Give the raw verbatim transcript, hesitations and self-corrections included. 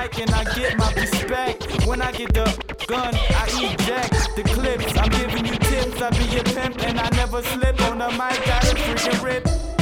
mic and I get my respect. When I get the gun, I eject the clips. I'm giving you tips, I be your pimp and I never slip on the mic. Got a freaking rip.